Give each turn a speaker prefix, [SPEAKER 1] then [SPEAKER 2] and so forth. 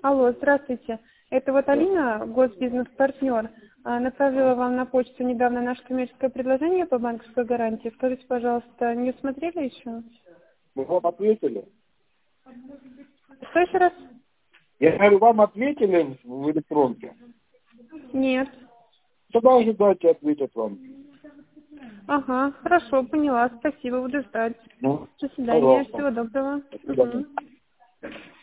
[SPEAKER 1] Алло, здравствуйте. Это вот Алина, госбизнес-партнер, направила вам на почту недавно наше коммерческое предложение по банковской гарантии. Скажите, пожалуйста, не смотрели еще?
[SPEAKER 2] Мы вам ответили?
[SPEAKER 1] Что еще раз?
[SPEAKER 2] Я говорю, вам ответили в электронке?
[SPEAKER 1] Нет.
[SPEAKER 2] Тогда ожидайте, ответят вам.
[SPEAKER 1] Ага, хорошо, поняла. Спасибо, буду ждать.
[SPEAKER 2] Ну,
[SPEAKER 1] До свидания,
[SPEAKER 2] пожалуйста.
[SPEAKER 1] всего доброго.
[SPEAKER 2] До свидания.
[SPEAKER 1] Мгм.